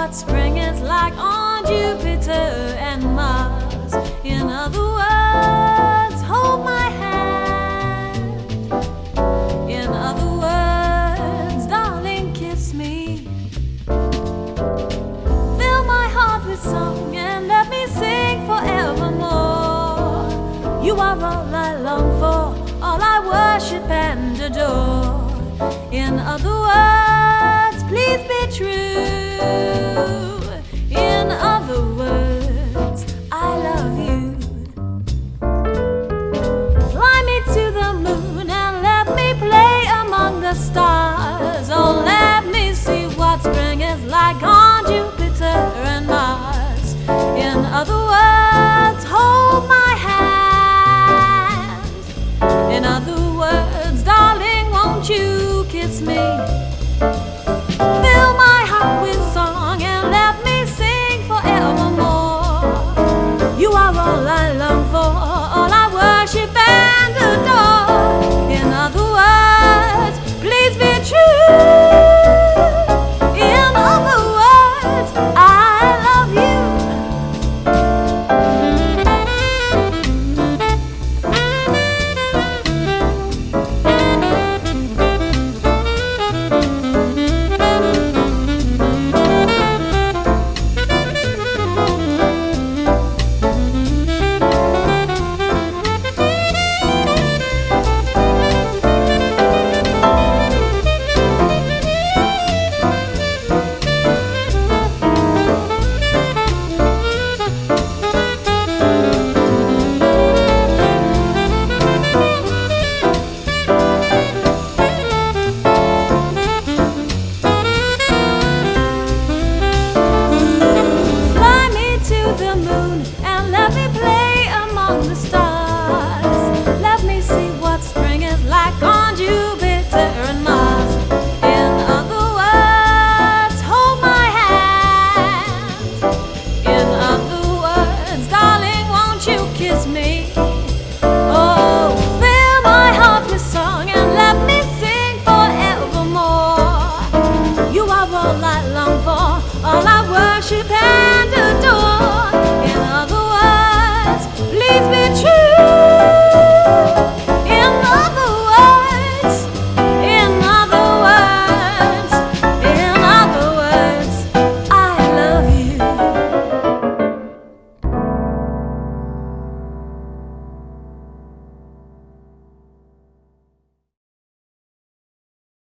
what spring is like on Jupiter and Mars. In other words, hold my hand. In other words, darling, kiss me. Fill my heart with song and let me sing forevermore. You are all I long for, all I worship and adore. In other words, please be true. In other words, I love you. Fly me to the moon and let me play among the stars. Oh, let me see what spring is like on Jupiter and Mars. In other words,